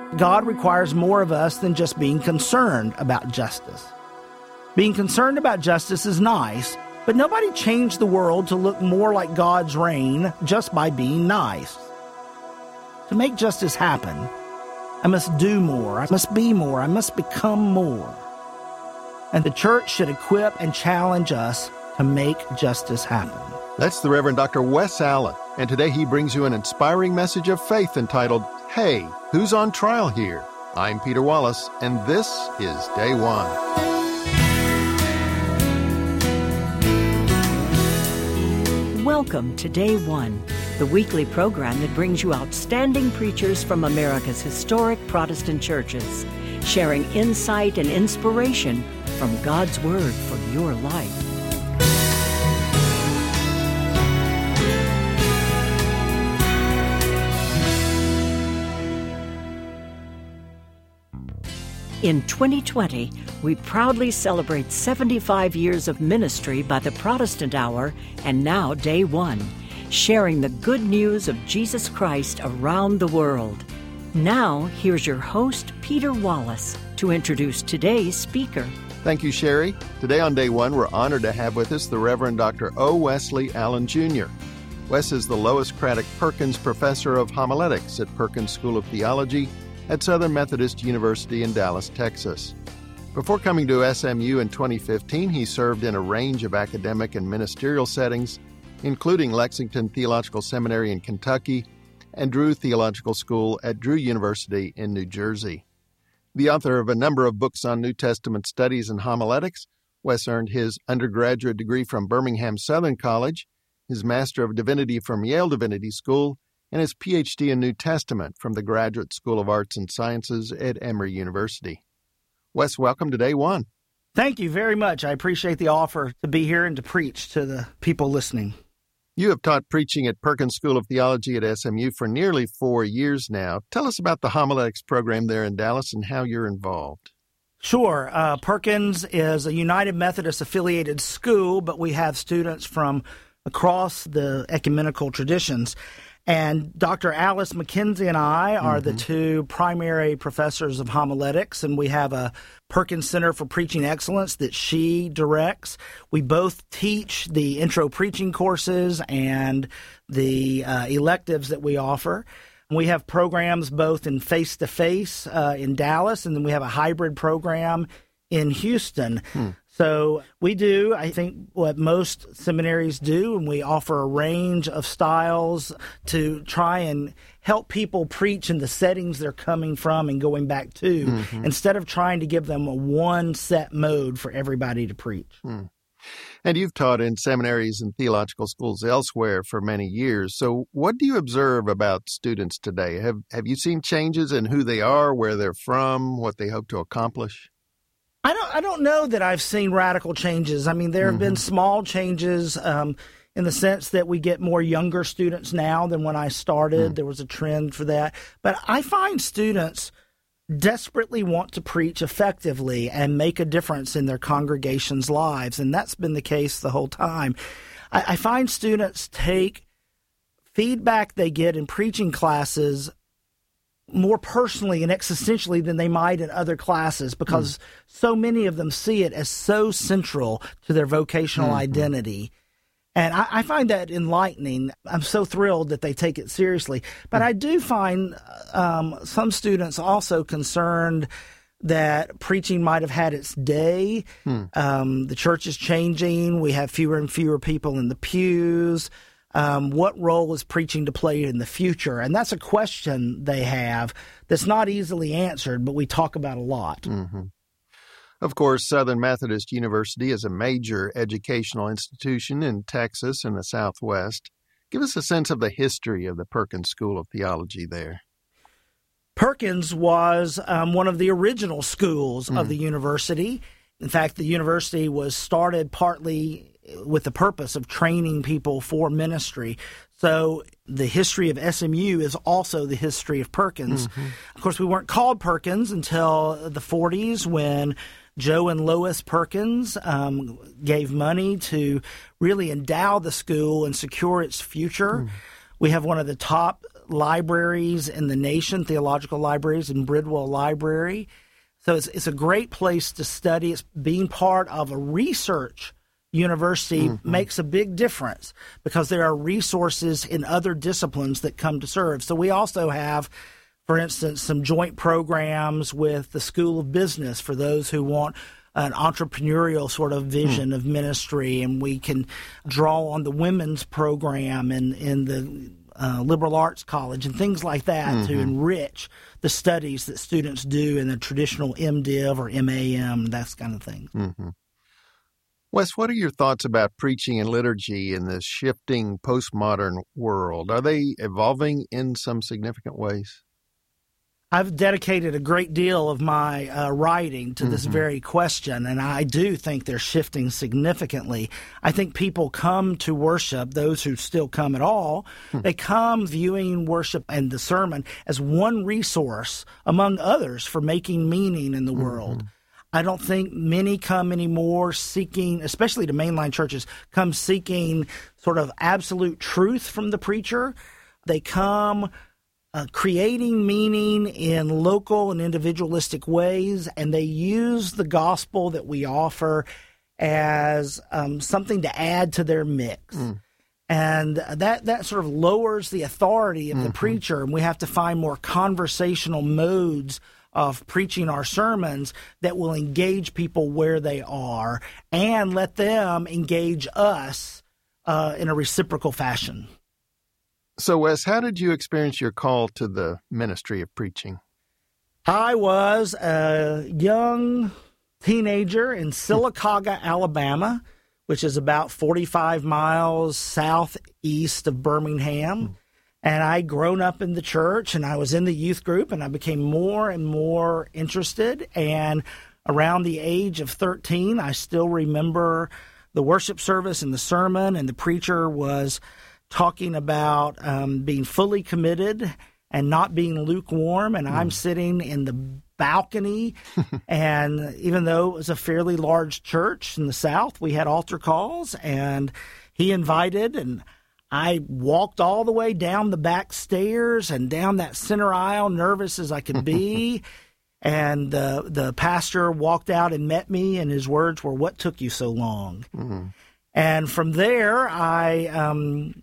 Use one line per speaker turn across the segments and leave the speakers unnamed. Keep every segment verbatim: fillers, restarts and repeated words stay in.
God requires more of us than just being concerned about justice. Being concerned about justice is nice, but nobody changed the world to look more like God's reign just by being nice. To make justice happen, I must do more, I must be more, I must become more. And the church should equip and challenge us to make justice happen.
That's the Reverend Doctor Wes Allen, and today he brings you an inspiring message of faith entitled, Hey, Who's on Trial Here? I'm Peter Wallace, and this is Day One.
Welcome to Day One, the weekly program that brings you outstanding preachers from America's historic Protestant churches, sharing insight and inspiration from God's Word for your life. In twenty twenty, we proudly celebrate seventy-five years of ministry by the Protestant Hour and now Day One, sharing the good news of Jesus Christ around the world. Now, here's your host, Peter Wallace, to introduce today's speaker.
Thank you, Sherry. Today on Day One, we're honored to have with us the Reverend Doctor O. Wesley Allen, Junior Wes is the Lois Craddock Perkins Professor of Homiletics at Perkins School of Theology at Southern Methodist University in Dallas, Texas. Before coming to S M U in twenty fifteen, he served in a range of academic and ministerial settings, including Lexington Theological Seminary in Kentucky and Drew Theological School at Drew University in New Jersey. The author of a number of books on New Testament studies and homiletics, Wes earned his undergraduate degree from Birmingham Southern College, his Master of Divinity from Yale Divinity School, and his P H D in New Testament from the Graduate School of Arts and Sciences at Emory University. Wes, welcome to Day One.
Thank you very much. I appreciate the offer to be here and to preach to the people listening.
You have taught preaching at Perkins School of Theology at S M U for nearly four years now. Tell us about the homiletics program there in Dallas and how you're involved.
Sure. Uh, Perkins is a United Methodist affiliated school, but we have students from across the ecumenical traditions. And Doctor Alice McKenzie and I are mm-hmm. the two primary professors of homiletics, and we have a Perkins Center for Preaching Excellence that she directs. We both teach the intro preaching courses and the uh, electives that we offer. We have programs both in face-to-face uh, in Dallas, and then we have a hybrid program in Houston. Hmm. So we do, I think, what most seminaries do, and we offer a range of styles to try and help people preach in the settings they're coming from and going back to, mm-hmm. instead of trying to give them a one set mode for everybody to preach.
Hmm. And you've taught in seminaries and theological schools elsewhere for many years. So what do you observe about students today? Have have you seen changes in who they are, where they're from, what they hope to accomplish?
I don't I don't know that I've seen radical changes. I mean, there have mm-hmm. been small changes um, in the sense that we get more younger students now than when I started. Mm. There was a trend for that. But I find students desperately want to preach effectively and make a difference in their congregation's lives, and that's been the case the whole time. I, I find students take feedback they get in preaching classes more personally and existentially than they might in other classes, because mm. so many of them see it as so central to their vocational mm-hmm. identity. And I, I find that enlightening. I'm so thrilled that they take it seriously. But mm. I do find um, some students also concerned that preaching might have had its day. Mm. Um, the church is changing. We have fewer and fewer people in the pews. Um, what role is preaching to play in the future? And that's a question they have that's not easily answered, but we talk about a lot.
Mm-hmm. Of course, Southern Methodist University is a major educational institution in Texas and the Southwest. Give us a sense of the history of the Perkins School of Theology there.
Perkins was um, one of the original schools mm. of the university. In fact, the university was started partly with the purpose of training people for ministry. So the history of S M U is also the history of Perkins. Mm-hmm. Of course, we weren't called Perkins until the forties when Joe and Lois Perkins um, gave money to really endow the school and secure its future. Mm. We have one of the top libraries in the nation, theological libraries in Bridwell Library. So it's, it's a great place to study. It's being part of a research university mm-hmm. makes a big difference because there are resources in other disciplines that come to serve. So we also have, for instance, some joint programs with the School of Business for those who want an entrepreneurial sort of vision mm. of ministry, and we can draw on the women's program in, in the uh, liberal arts college and things like that mm-hmm. to enrich the studies that students do in the traditional MDiv or M A M, that kind of thing.
Mm-hmm. Wes, what are your thoughts about preaching and liturgy in this shifting postmodern world? Are they evolving in some significant ways?
I've dedicated a great deal of my uh, writing to this mm-hmm. very question, and I do think they're shifting significantly. I think people come to worship, those who still come at all, mm-hmm. they come viewing worship and the sermon as one resource among others for making meaning in the mm-hmm. world. I don't think many come anymore seeking, especially the mainline churches, come seeking sort of absolute truth from the preacher. They come Uh, creating meaning in local and individualistic ways, and they use the gospel that we offer as um, something to add to their mix. Mm. And that, that sort of lowers the authority of mm-hmm. the preacher, and we have to find more conversational modes of preaching our sermons that will engage people where they are and let them engage us uh, in a reciprocal fashion.
So, Wes, how did you experience your call to the ministry of preaching?
I was a young teenager in Sylacauga, Alabama, which is about forty-five miles southeast of Birmingham. Mm. And I'd grown up in the church, and I was in the youth group, and I became more and more interested. And around the age of thirteen, I still remember the worship service and the sermon, and the preacher was talking about um, being fully committed and not being lukewarm. And mm. I'm sitting in the balcony. And even though it was a fairly large church in the South, we had altar calls, and he invited, and I walked all the way down the back stairs and down that center aisle, nervous as I could be. And uh, the pastor walked out and met me, and his words were, "What took you so long?" Mm. And from there, I um,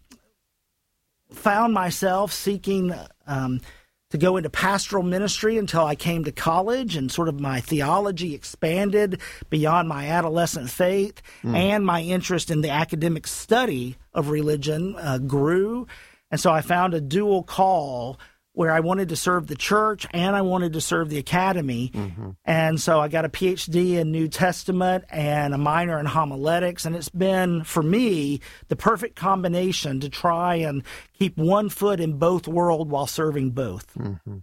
found myself seeking um, to go into pastoral ministry until I came to college, and sort of my theology expanded beyond my adolescent faith, mm. and my interest in the academic study of religion uh, grew. And so I found a dual call where I wanted to serve the church and I wanted to serve the academy. Mm-hmm. And so I got a P H D in New Testament and a minor in homiletics. And it's been, for me, the perfect combination to try and keep one foot in both worlds while serving both.
Mm-hmm.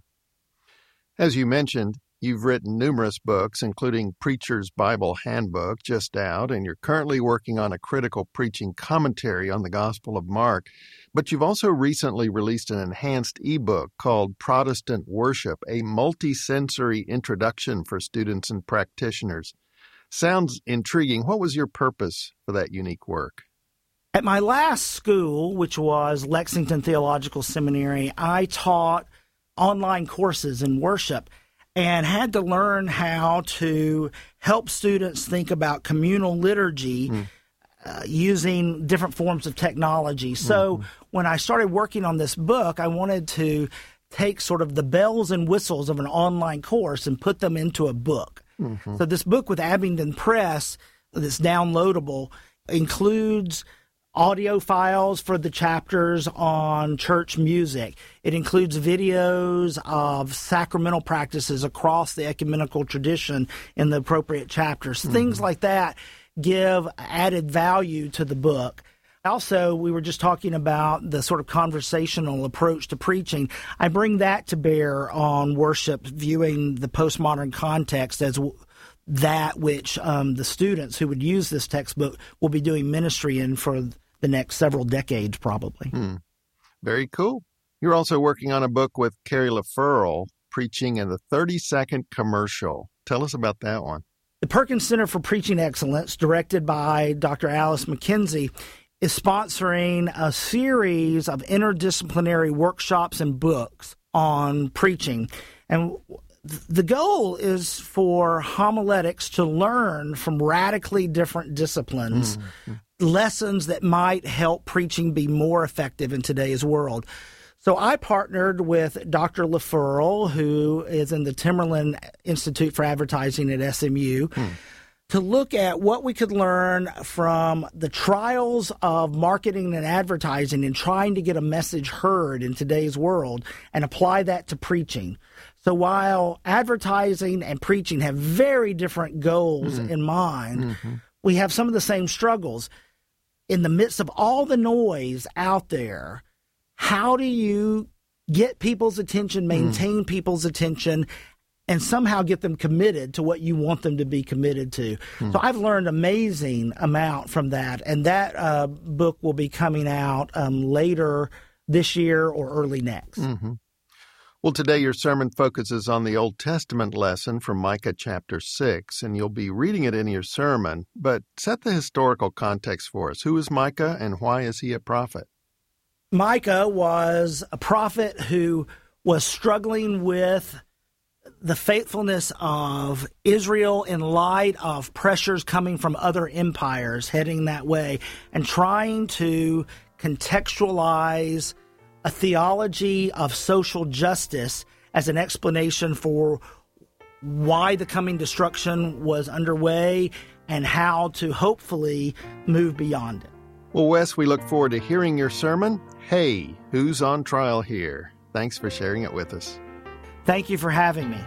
As you mentioned, you've written numerous books, including Preacher's Bible Handbook, just out, and you're currently working on a critical preaching commentary on the Gospel of Mark. But you've also recently released an enhanced ebook called Protestant Worship, a multi-sensory introduction for students and practitioners. Sounds intriguing. What was your purpose for that unique work?
At my last school, which was Lexington Theological Seminary, I taught online courses in worship and had to learn how to help students think about communal liturgy mm. uh, using different forms of technology. So mm-hmm. when I started working on this book, I wanted to take sort of the bells and whistles of an online course and put them into a book. Mm-hmm. So this book with Abingdon Press that's downloadable includes audio files for the chapters on church music. It includes videos of sacramental practices across the ecumenical tradition in the appropriate chapters. Mm-hmm. Things like that give added value to the book. Also, we were just talking about the sort of conversational approach to preaching. I bring that to bear on worship, viewing the postmodern context as w- that which um, the students who would use this textbook will be doing ministry in for the next several decades, probably.
Hmm. Very cool. You're also working on a book with Carrie LaFurl, Preaching in the thirty-second Commercial. Tell us about that one.
The Perkins Center for Preaching Excellence, directed by Doctor Alice McKenzie, is sponsoring a series of interdisciplinary workshops and books on preaching. And the goal is for homiletics to learn from radically different disciplines, mm-hmm. lessons that might help preaching be more effective in today's world. So I partnered with Doctor LaFurl, who is in the Timberland Institute for Advertising at S M U, mm. to look at what we could learn from the trials of marketing and advertising and trying to get a message heard in today's world and apply that to preaching. So while advertising and preaching have very different goals mm-hmm. in mind, mm-hmm. we have some of the same struggles. In the midst of all the noise out there, how do you get people's attention, maintain mm. people's attention, and somehow get them committed to what you want them to be committed to? Mm. So I've learned an amazing amount from that, and that uh, book will be coming out um, later this year or early next.
Mm-hmm. Well, today your sermon focuses on the Old Testament lesson from Micah chapter six, and you'll be reading it in your sermon. But set the historical context for us. Who is Micah, and why is he a prophet?
Micah was a prophet who was struggling with the faithfulness of Israel in light of pressures coming from other empires heading that way, and trying to contextualize a theology of social justice as an explanation for why the coming destruction was underway and how to hopefully move beyond it.
Well, Wes, we look forward to hearing your sermon. Hey, who's on trial here? Thanks for sharing it with us.
Thank you for having me.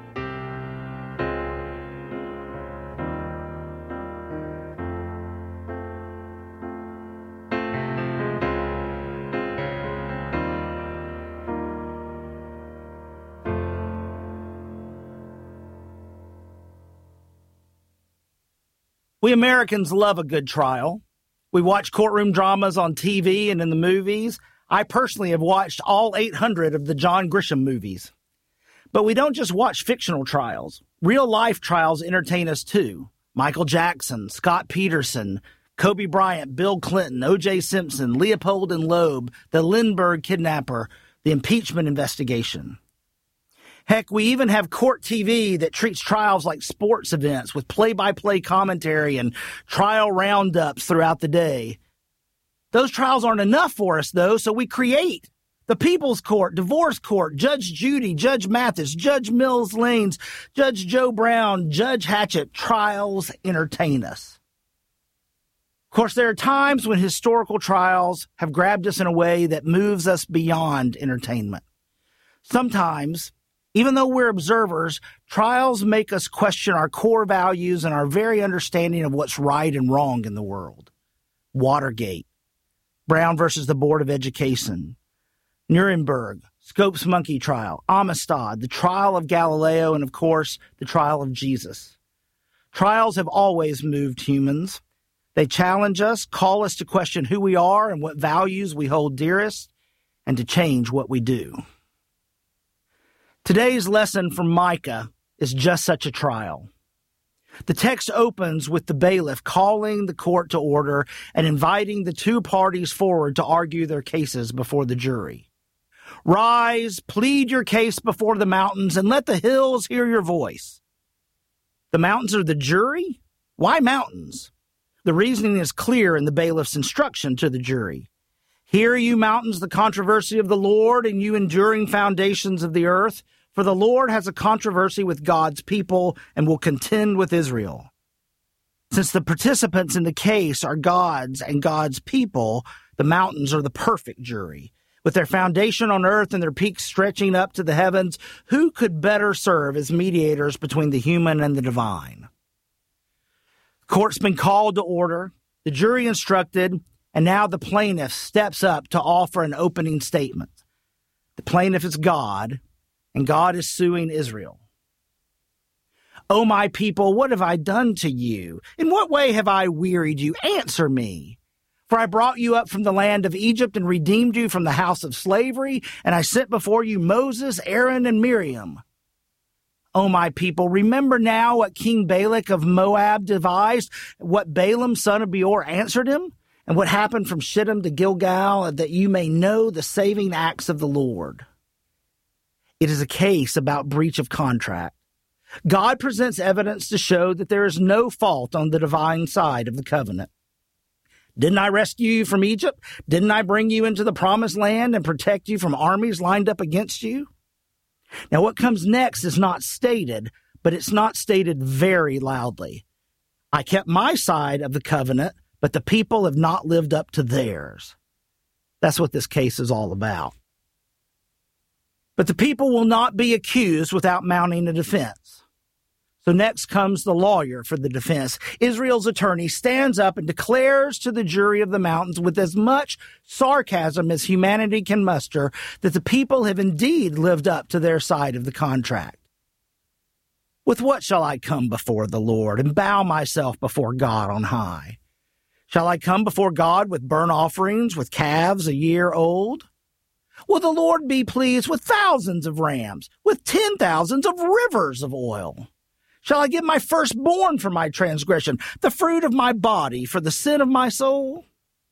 We Americans love a good trial. We watch courtroom dramas on T V and in the movies. I personally have watched all eight hundred of the John Grisham movies. But we don't just watch fictional trials. Real-life trials entertain us too. Michael Jackson, Scott Peterson, Kobe Bryant, Bill Clinton, O J Simpson, Leopold and Loeb, the Lindbergh kidnapper, the impeachment investigation. Heck, we even have court T V that treats trials like sports events with play-by-play commentary and trial roundups throughout the day. Those trials aren't enough for us, though, so we create the People's Court, Divorce Court, Judge Judy, Judge Mathis, Judge Mills Lanes, Judge Joe Brown, Judge Hatchett. Trials entertain us. Of course, there are times when historical trials have grabbed us in a way that moves us beyond entertainment. Sometimes, even though we're observers, trials make us question our core values and our very understanding of what's right and wrong in the world. Watergate, Brown versus the Board of Education, Nuremberg, Scopes Monkey Trial, Amistad, the trial of Galileo, and of course, the trial of Jesus. Trials have always moved humans. They challenge us, call us to question who we are and what values we hold dearest, and to change what we do. Today's lesson from Micah is just such a trial. The text opens with the bailiff calling the court to order and inviting the two parties forward to argue their cases before the jury. Rise, plead your case before the mountains, and let the hills hear your voice. The mountains are the jury? Why mountains? The reasoning is clear in the bailiff's instruction to the jury. Hear, you mountains, the controversy of the Lord, and you enduring foundations of the earth. For the Lord has a controversy with God's people and will contend with Israel. Since the participants in the case are God's and God's people, the mountains are the perfect jury. With their foundation on earth and their peaks stretching up to the heavens, who could better serve as mediators between the human and the divine? Court's been called to order, the jury instructed, and now the plaintiff steps up to offer an opening statement. The plaintiff is God, and God is suing Israel. O my people, what have I done to you? In what way have I wearied you? Answer me. For I brought you up from the land of Egypt and redeemed you from the house of slavery, and I sent before you Moses, Aaron, and Miriam. O my people, remember now what King Balak of Moab devised, what Balaam son of Beor answered him, and what happened from Shittim to Gilgal, that you may know the saving acts of the Lord. It is a case about breach of contract. God presents evidence to show that there is no fault on the divine side of the covenant. Didn't I rescue you from Egypt? Didn't I bring you into the promised land and protect you from armies lined up against you? Now, what comes next is not stated, but it's not stated very loudly. I kept my side of the covenant, but the people have not lived up to theirs. That's what this case is all about. But the people will not be accused without mounting a defense. So next comes the lawyer for the defense. Israel's attorney stands up and declares to the jury of the mountains with as much sarcasm as humanity can muster that the people have indeed lived up to their side of the contract. With what shall I come before the Lord and bow myself before God on high? Shall I come before God with burnt offerings, with calves a year old? Will the Lord be pleased with thousands of rams, with ten thousands of rivers of oil? Shall I give my firstborn for my transgression, the fruit of my body for the sin of my soul?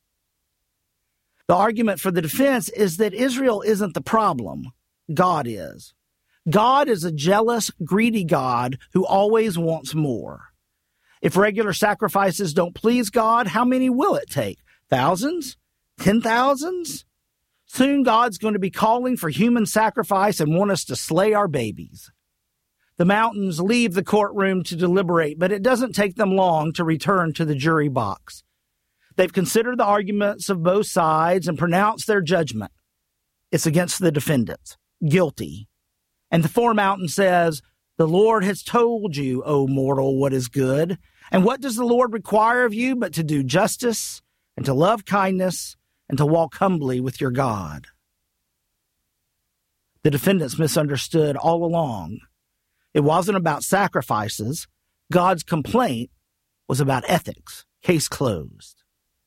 The argument for the defense is that Israel isn't the problem. God is. God is a jealous, greedy God who always wants more. If regular sacrifices don't please God, how many will it take? Thousands? Ten thousands? Soon God's going to be calling for human sacrifice and want us to slay our babies. The mountains leave the courtroom to deliberate, but it doesn't take them long to return to the jury box. They've considered the arguments of both sides and pronounced their judgment. It's against the defendants, guilty. And the foremountain says, "The Lord has told you, O mortal, what is good. And what does the Lord require of you but to do justice and to love kindness and to walk humbly with your God?" The defendants misunderstood all along. It wasn't about sacrifices. God's complaint was about ethics. Case closed.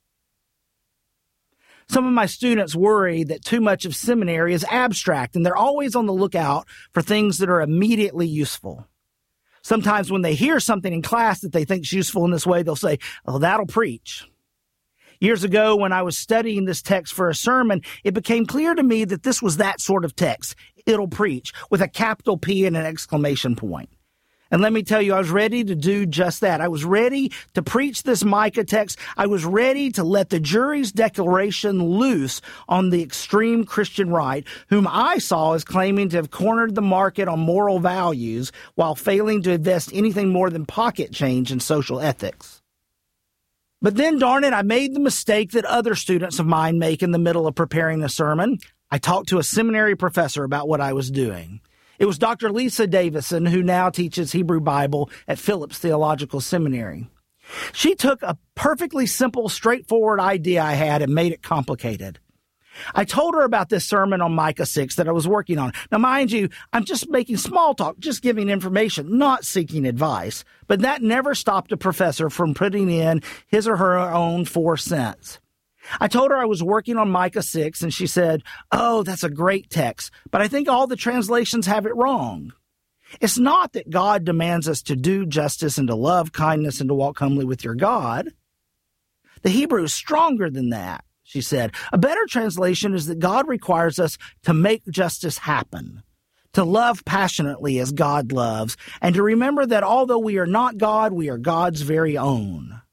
Some of my students worry that too much of seminary is abstract, and they're always on the lookout for things that are immediately useful. Sometimes when they hear something in class that they think is useful in this way, they'll say, "Oh, that'll preach." Years ago, when I was studying this text for a sermon, it became clear to me that this was that sort of text. It'll preach, with a capital P and an exclamation point. And let me tell you, I was ready to do just that. I was ready to preach this Micah text. I was ready to let the jury's declaration loose on the extreme Christian right, whom I saw as claiming to have cornered the market on moral values while failing to invest anything more than pocket change in social ethics. But then, darn it, I made the mistake that other students of mine make in the middle of preparing a sermon. I talked to a seminary professor about what I was doing. It was Doctor Lisa Davison, who now teaches Hebrew Bible at Phillips Theological Seminary. She took a perfectly simple, straightforward idea I had and made it complicated. I told her about this sermon on Micah six that I was working on. Now, mind you, I'm just making small talk, just giving information, not seeking advice. But that never stopped a professor from putting in his or her own four cents. I told her I was working on Micah six, and she said, "Oh, that's a great text, but I think all the translations have it wrong. It's not that God demands us to do justice and to love kindness and to walk humbly with your God. The Hebrew is stronger than that," she said. "A better translation is that God requires us to make justice happen, to love passionately as God loves, and to remember that although we are not God, we are God's very own."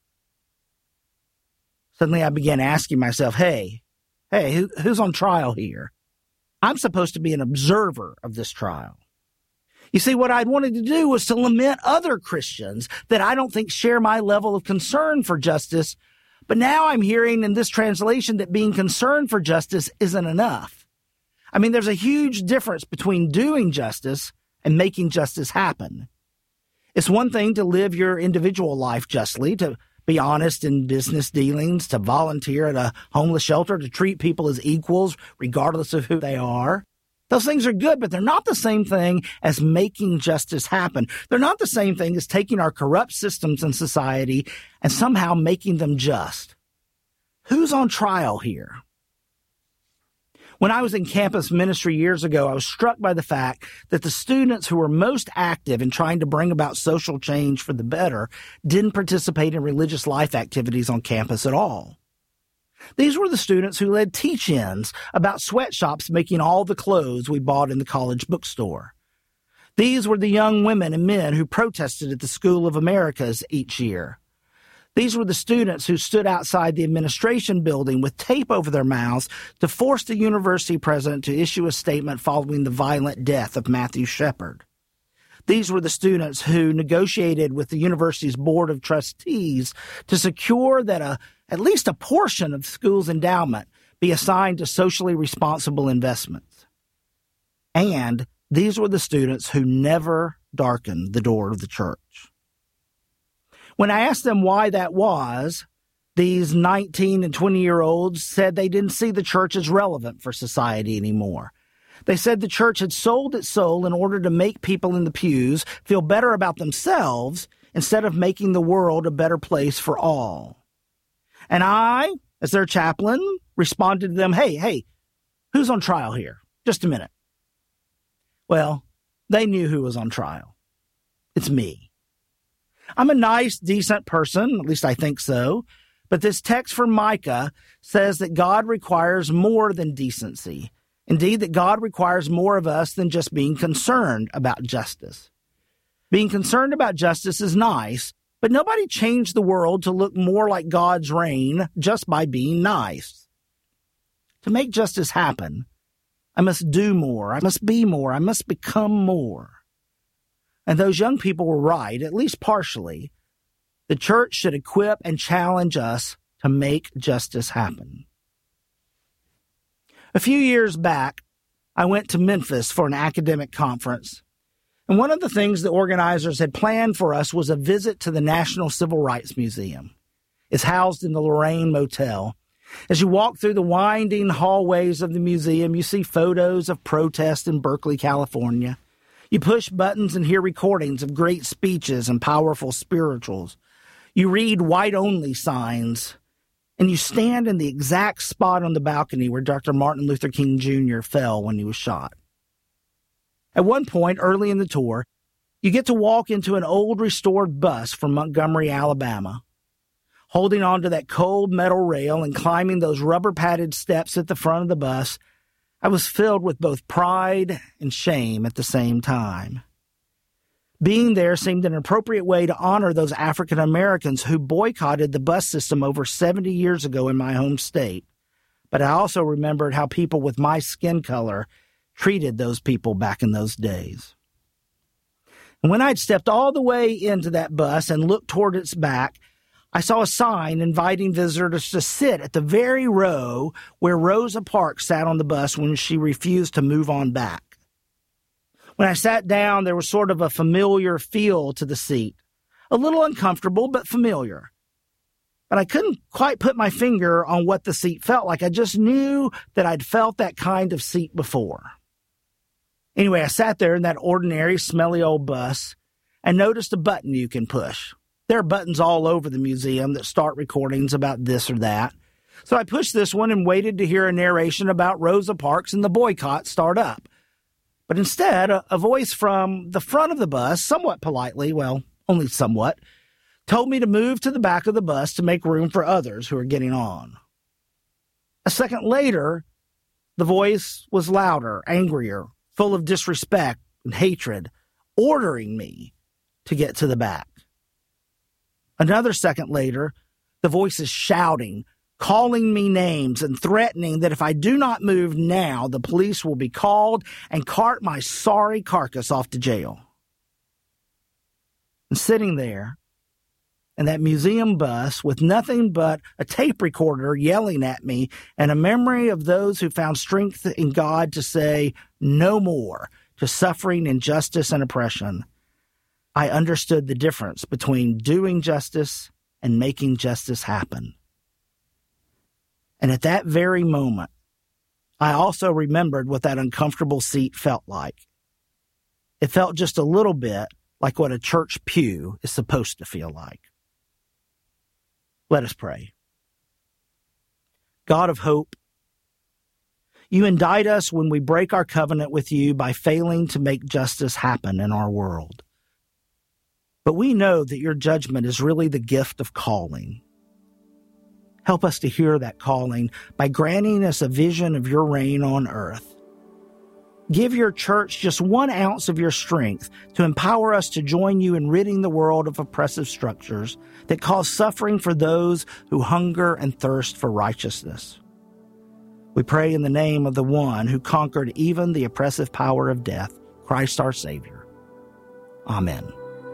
Suddenly I began asking myself, hey, hey, who, who's on trial here? I'm supposed to be an observer of this trial. You see, what I'd wanted to do was to lament other Christians that I don't think share my level of concern for justice. But now I'm hearing in this translation that being concerned for justice isn't enough. I mean, there's a huge difference between doing justice and making justice happen. It's one thing to live your individual life justly, to be honest in business dealings, to volunteer at a homeless shelter, to treat people as equals regardless of who they are. Those things are good, but they're not the same thing as making justice happen. They're not the same thing as taking our corrupt systems in society and somehow making them just. Who's on trial here? When I was in campus ministry years ago, I was struck by the fact that the students who were most active in trying to bring about social change for the better didn't participate in religious life activities on campus at all. These were the students who led teach-ins about sweatshops making all the clothes we bought in the college bookstore. These were the young women and men who protested at the School of Americas each year. These were the students who stood outside the administration building with tape over their mouths to force the university president to issue a statement following the violent death of Matthew Shepard. These were the students who negotiated with the university's board of trustees to secure that a, at least a portion of the school's endowment be assigned to socially responsible investments. And these were the students who never darkened the door of the church. When I asked them why that was, these nineteen and twenty-year-olds said they didn't see the church as relevant for society anymore. They said the church had sold its soul in order to make people in the pews feel better about themselves instead of making the world a better place for all. And I, as their chaplain, responded to them, hey, hey, who's on trial here? Just a minute. Well, they knew who was on trial. It's me. I'm a nice, decent person, at least I think so, but this text from Micah says that God requires more than decency. Indeed, that God requires more of us than just being concerned about justice. Being concerned about justice is nice, but nobody changed the world to look more like God's reign just by being nice. To make justice happen, I must do more, I must be more, I must become more. And those young people were right, at least partially. The church should equip and challenge us to make justice happen. A few years back, I went to Memphis for an academic conference, and one of the things the organizers had planned for us was a visit to the National Civil Rights Museum. It's housed in the Lorraine Motel. As you walk through the winding hallways of the museum, you see photos of protests in Berkeley, California. You push buttons and hear recordings of great speeches and powerful spirituals. You read white-only signs, and you stand in the exact spot on the balcony where Doctor Martin Luther King Junior fell when he was shot. At one point, early in the tour, you get to walk into an old restored bus from Montgomery, Alabama. Holding onto that cold metal rail and climbing those rubber-padded steps at the front of the bus, I was filled with both pride and shame at the same time. Being there seemed an appropriate way to honor those African Americans who boycotted the bus system over seventy years ago in my home state. But I also remembered how people with my skin color treated those people back in those days. And when I'd stepped all the way into that bus and looked toward its back, I saw a sign inviting visitors to sit at the very row where Rosa Parks sat on the bus when she refused to move on back. When I sat down, there was sort of a familiar feel to the seat. A little uncomfortable, but familiar. But I couldn't quite put my finger on what the seat felt like. I just knew that I'd felt that kind of seat before. Anyway, I sat there in that ordinary, smelly old bus and noticed a button you can push. There are buttons all over the museum that start recordings about this or that. So I pushed this one and waited to hear a narration about Rosa Parks and the boycott start up. But instead, a, a voice from the front of the bus, somewhat politely, well, only somewhat, told me to move to the back of the bus to make room for others who were getting on. A second later, the voice was louder, angrier, full of disrespect and hatred, ordering me to get to the back. Another second later, the voice is shouting, calling me names and threatening that if I do not move now, the police will be called and cart my sorry carcass off to jail. And sitting there in that museum bus with nothing but a tape recorder yelling at me and a memory of those who found strength in God to say no more to suffering, injustice, and oppression, I understood the difference between doing justice and making justice happen. And at that very moment, I also remembered what that uncomfortable seat felt like. It felt just a little bit like what a church pew is supposed to feel like. Let us pray. God of hope, you indict us when we break our covenant with you by failing to make justice happen in our world. But we know that your judgment is really the gift of calling. Help us to hear that calling by granting us a vision of your reign on earth. Give your church just one ounce of your strength to empower us to join you in ridding the world of oppressive structures that cause suffering for those who hunger and thirst for righteousness. We pray in the name of the one who conquered even the oppressive power of death, Christ our Savior. Amen.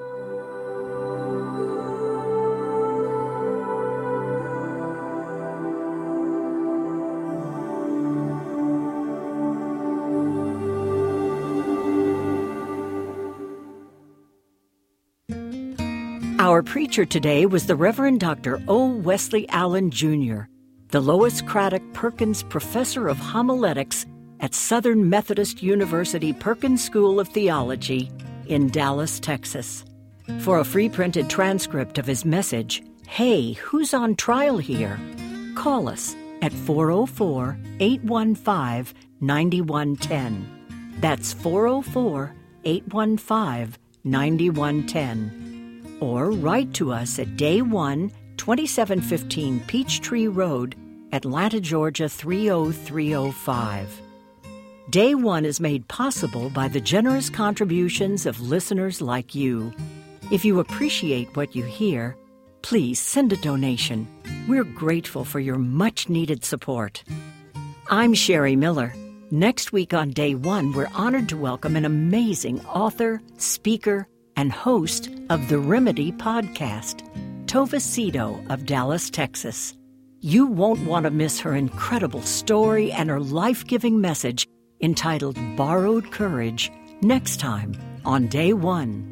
Our preacher today was the Reverend Doctor O. Wesley Allen, Junior, the Lois Craddock Perkins Professor of Homiletics at Southern Methodist University Perkins School of Theology in Dallas, Texas. For a free printed transcript of his message, "Hey, who's on trial here?" call us at four oh four, eight one five, nine one one zero. That's four oh four, eight one five, nine one one zero. Or write to us at Day one, twenty-seven fifteen Peachtree Road, Atlanta, Georgia three oh three oh five. Day One is made possible by the generous contributions of listeners like you. If you appreciate what you hear, please send a donation. We're grateful for your much-needed support. I'm Sherry Miller. Next week on Day One, we're honored to welcome an amazing author, speaker, and host of the Remedy podcast, Tova Cito of Dallas, Texas. You won't want to miss her incredible story and her life-giving message entitled Borrowed Courage next time on Day One.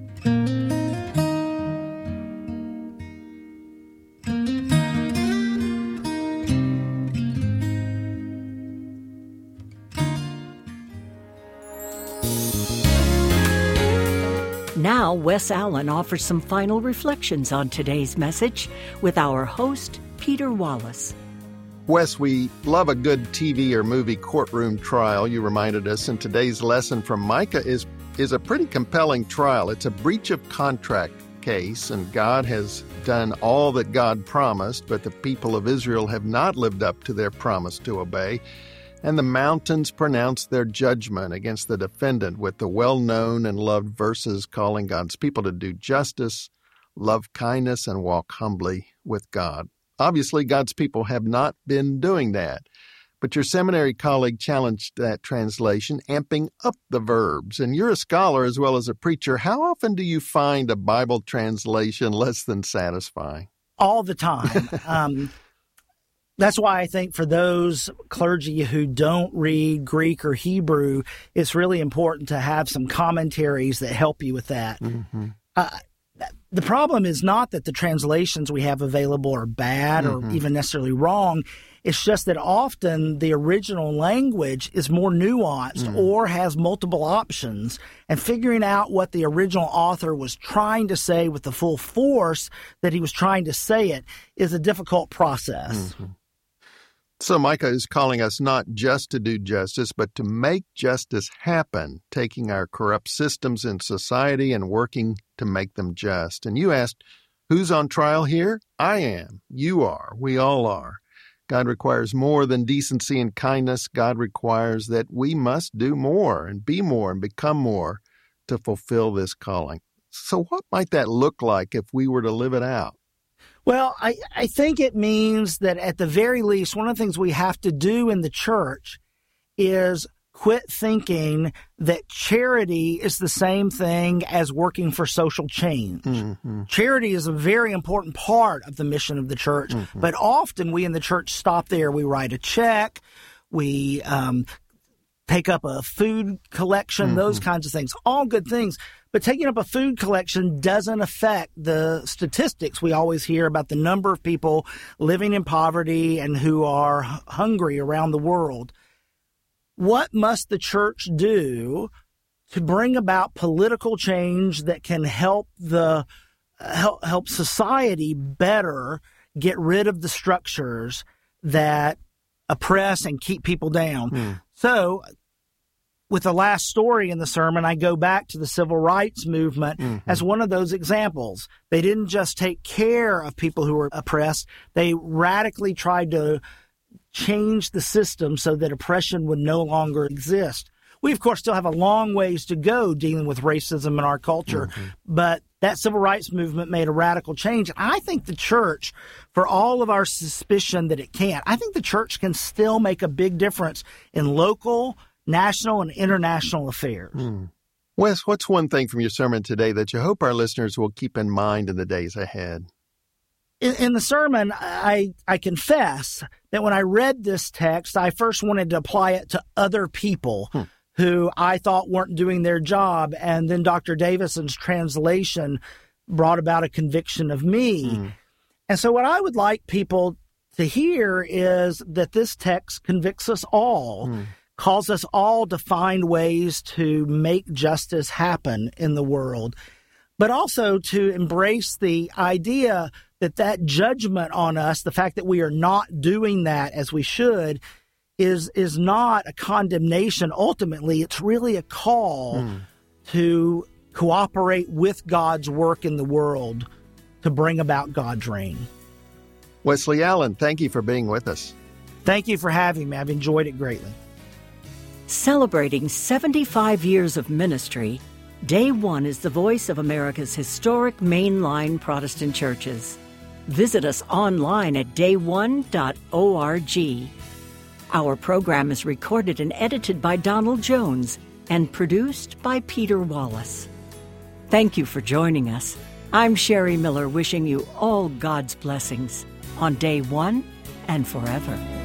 Now, Wes Allen offers some final reflections on today's message with our host, Peter Wallace.
Wes, we love a good T V or movie courtroom trial, you reminded us, and today's lesson from Micah is, is a pretty compelling trial. It's a breach of contract case, and God has done all that God promised, but the people of Israel have not lived up to their promise to obey. And the mountains pronounced their judgment against the defendant with the well-known and loved verses calling God's people to do justice, love kindness, and walk humbly with God. Obviously, God's people have not been doing that. But your seminary colleague challenged that translation, amping up the verbs. And you're a scholar as well as a preacher. How often do you find a Bible translation less than satisfying?
All the time. um That's why I think for those clergy who don't read Greek or Hebrew, it's really important to have some commentaries that help you with that. Mm-hmm. Uh, the problem is not that the translations we have available are bad mm-hmm. or even necessarily wrong. It's just that often the original language is more nuanced mm-hmm. or has multiple options. And figuring out what the original author was trying to say with the full force that he was trying to say it is a difficult process.
Mm-hmm. So Micah is calling us not just to do justice, but to make justice happen, taking our corrupt systems in society and working to make them just. And you asked, who's on trial here? I am. You are. We all are. God requires more than decency and kindness. God requires that we must do more and be more and become more to fulfill this calling. So what might that look like if we were to live it out?
Well, I, I think it means that at the very least, one of the things we have to do in the church is quit thinking that charity is the same thing as working for social change. Mm-hmm. Charity is a very important part of the mission of the church, mm-hmm. but often we in the church stop there. We write a check, we um, take up a food collection, mm-hmm. those kinds of things, all good things. But taking up a food collection doesn't affect the statistics we always hear about the number of people living in poverty and who are hungry around the world. What must the church do to bring about political change that can help the help, help society better get rid of the structures that oppress and keep people down? Hmm. So with the last story in the sermon, I go back to the civil rights movement mm-hmm. as one of those examples. They didn't just take care of people who were oppressed. They radically tried to change the system so that oppression would no longer exist. We, of course, still have a long ways to go dealing with racism in our culture, mm-hmm. but that civil rights movement made a radical change. And I think the church, for all of our suspicion that it can't, I think the church can still make a big difference in local, national, and international affairs.
Mm. Wes, what's one thing from your sermon today that you hope our listeners will keep in mind in the days ahead?
In, in the sermon, I, I confess that when I read this text, I first wanted to apply it to other people hmm. who I thought weren't doing their job. And then Doctor Davison's translation brought about a conviction of me. Hmm. And so what I would like people to hear is that this text convicts us all. Hmm. calls us all to find ways to make justice happen in the world, but also to embrace the idea that that judgment on us, the fact that we are not doing that as we should, is is not a condemnation. Ultimately, it's really a call mm. to cooperate with God's work in the world to bring about God's reign.
Wesley Allen, thank you for being with us.
Thank you for having me. I've enjoyed it greatly.
Celebrating seventy-five years of ministry, Day One is the voice of America's historic mainline Protestant churches. Visit us online at day one dot org. Our program is recorded and edited by Donald Jones and produced by Peter Wallace. Thank you for joining us. I'm Sherry Miller, wishing you all God's blessings on Day One and forever.